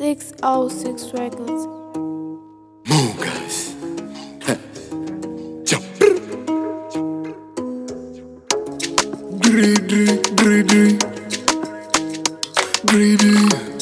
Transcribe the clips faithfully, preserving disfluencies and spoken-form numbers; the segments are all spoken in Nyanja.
six oh six Records. Mungas. Jump. Greedy, greedy, greedy.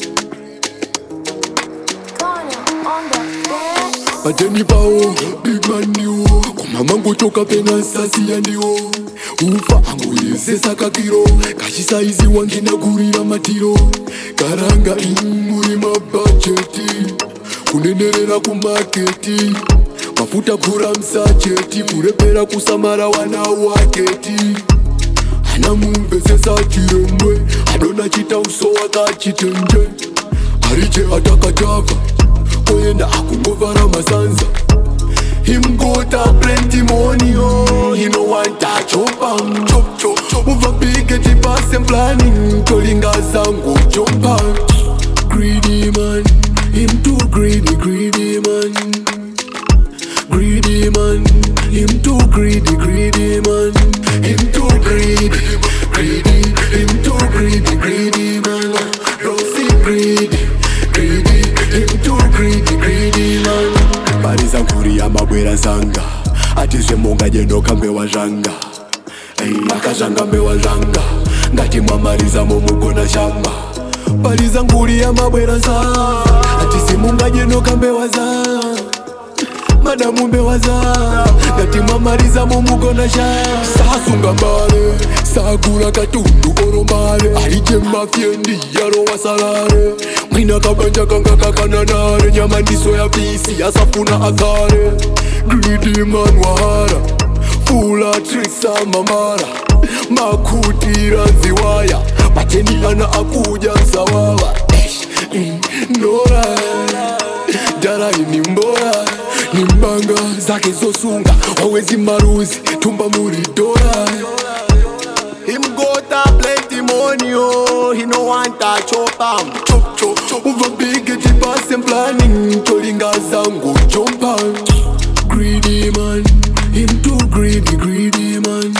Corner on the bed. Pateni pao, big man niwo. Kuma mango choka pena sasi ya ndiwo. Ufa ango yesesa kakiro. Kashisa izi wangina gurira matiro. Karanga imuri mabajeti. Kunenerera kumaketi. Mafuta kura msacheti. Kurepera kusamara wana waketi. Ana mumbezesa chiremwe. Adona chita uso wakachitenje. Ariche atakataka. Koyenda akungovara masanza. Him got a plenty money, oh. He no want a chop am, chop chop chop. Move big get it pass and planning. Tolinga zango jumpa. Greedy man, him too greedy, greedy man. Greedy man, him too greedy, greedy man. Him too greedy, greedy, him too greedy, greedy man. Rosy greedy, greedy, him too greedy, greedy man. Pariza nkuri ya mabwera zanga. Atizwe monga jeno kambe wa janga. Hey, akajanga mbe wa janga. Ngati mwamariza momugona shamba. Pariza nkuri ya mabwera zanga. Atizwe monga jeno kambe wa zanga. Madamu mbe wa zanga. Ngati mwamariza momugona shamba. Sasunga mbale, sagura katundu orombale. Alije mafiendi yaro wasalare. Mwina kabanja kanga kakananare. Nyama ndiso ya pisi asafuna athare. Greedy man wahara. Fula tricks mamara. Makutira nziwaya. Mateni ana akuja msawawa. mm, Nora Jara ini mbora. Nimbanga zake zosunga. Wawezi maruzi tumba muri dora. Him got a plenty money, oh. He no want a chop am, chop chop chop. Over big get it pass and planning. Tolinga zango jumpa. Greedy man, him too greedy, greedy man.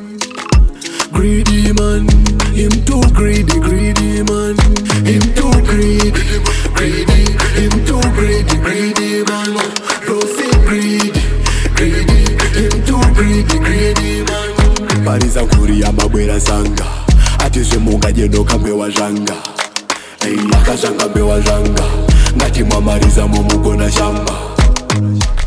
Greedy man, him too greedy, greedy man. Him too greedy, greedy, him too greedy, greedy man. Rosy greedy, greedy, him too greedy, greedy man. Pariza nkuri ya mabwera zanga. Atizwe munga jeno kambe wa janga. Hey, akajanga mbe wa janga. Ngati mwamariza momugona shamba.